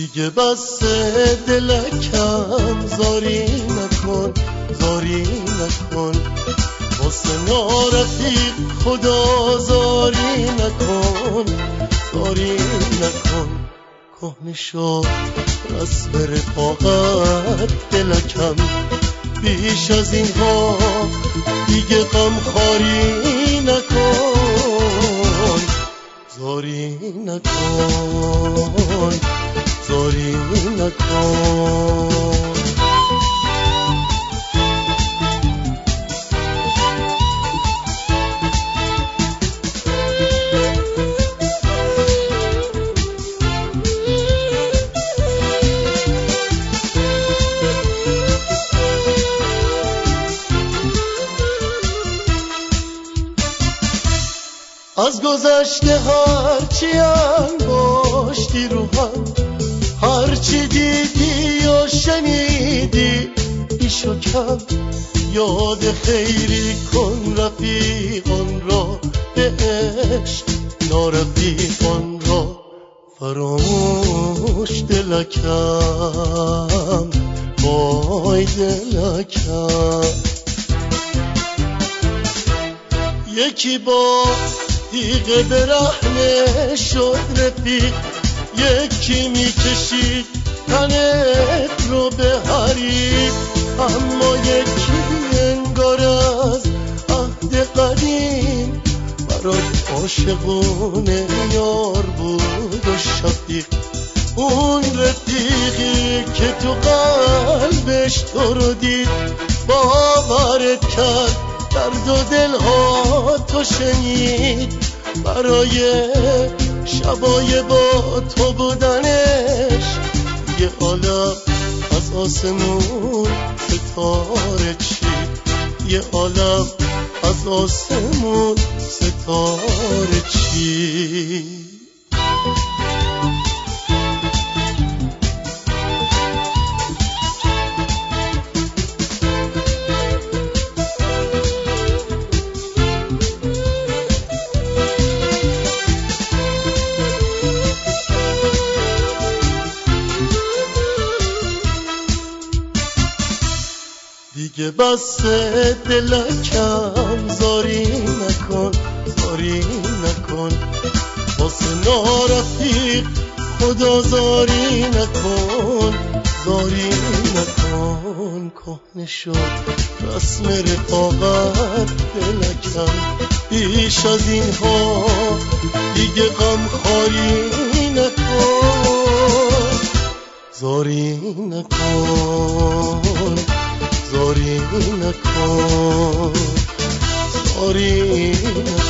دیگه بس دلکم زاری نکن زاری نکن واسه نارفیق خدا زاری نکن زاری نکن کهنه شد رسم رفاقت دلکم بیش از اینها دیگه غمخواری نکن زاری نکن زاری نکن از گذشته هرچی انباشتی رو هم هرچی دیدی یا شنیدی بیشو کم یاد خیری کن رفیقان را به عشق نارفیقان را فراموش دلکم وای دلکم یکی با دیگه برهنه شد رفیق یکی میکشید تنت رو به حریق اما یکی انگار از عهد قدیم برات عاشقونه یار بود و شفیق اون رفیقی که تو قلبش تو رو دید باورت کرد درد و دلها تو شنید برای شبای با تو بودنش یه عالم از آسمون ستاره چید یه عالم از آسمون ستاره چید دیگه بس دلکم زاری نکن زاری نکن واسه نارفیق خدا زاری نکن زاری نکن کهنه شد رسم رفاقت دلکم بیش از اینها دیگه غمخواری نکن زاری نکن زاری نکن زاری نکن